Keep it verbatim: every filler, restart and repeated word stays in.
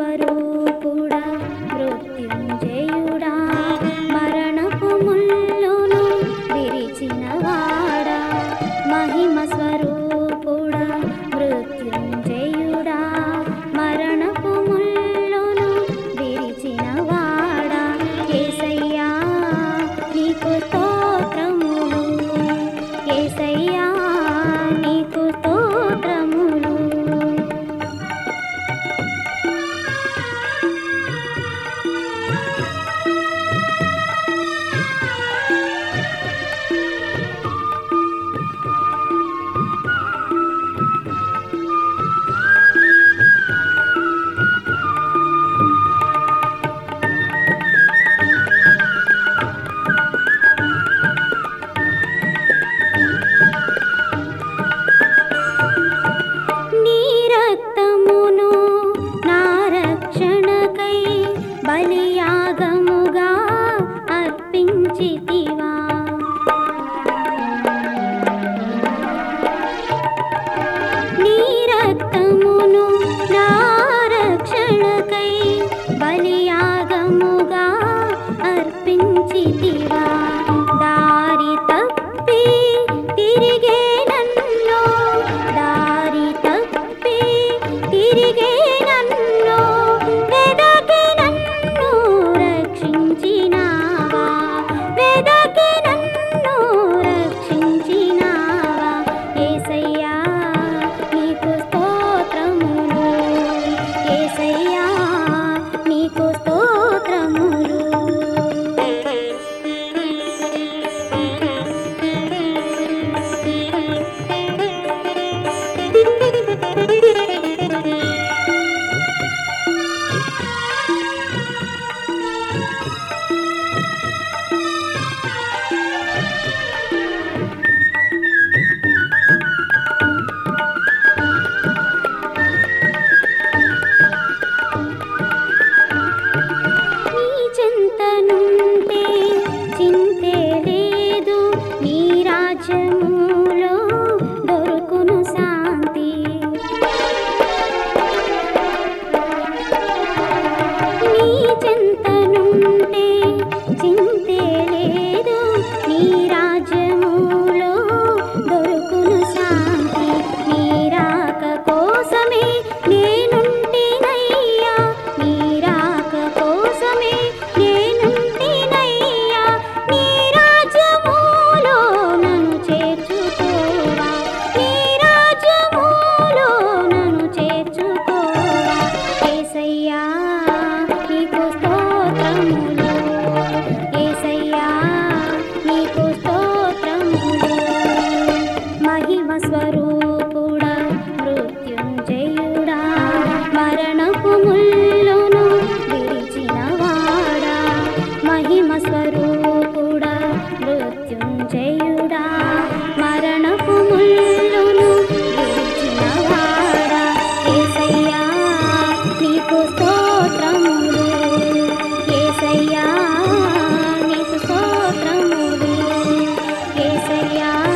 స్వరూపుడా మృత్యుంజయుడా మరణపు ముల్లును విరిచినవాడా మహిమ స్వరూపుడా మృత్యుంజయుడా మరణపు ముల్లును విరిచినవాడా యేసయ్యా నీకు స్తోత్రములు యేసయ్యా నీకు స్తోత్రములు బలియాగముగా అర్పించితివా నీ రక్తమును నా రక్షణకై బలియాగముగా అర్పించితివా దారి తప్పి తిరిగే నన్ను దారి తప్పి తిరిగే నన్ను వెదకి నన్ను రక్షించినావా వెదకి నన్ను రక్షించినావా యేసయ్యా నీకు స్తోత్రములు యేసయ్యా నీకు స్తోత్రములు చింతనుంటే చింతే లేదు నీ రాజ్యములో దొరుకును శాంతి నీ చింతనుంటే చింతే లేదు నీ రాజ్యములో దొరుకును శాంతి నీ రాక కోసమే నేనుంటినయ్యా నీ రాక కోసమే నేనుంటినయ్యా నీ రాజ్యములో నన్ను చేర్చుకోవా నీ రాజ్యములో నన్ను చేర్చుకోవా యేసయ్యా నీకు స్తోత్రములు యేసయ్యా నీకు స్తోత్రములు మహిమ స్వరూపుడా మృత్యుంజయుడా మరణపు ముల్లును విరిచినవాడా మహిమ స్వరూపుడా మృత్యుంజయుడా మరణపు ముల్లును విరిచినవాడా యేసయ్యా నీకు స్తోత్రములు యేసయ్యా నీకు స్తోత్రములు యేసయ్యా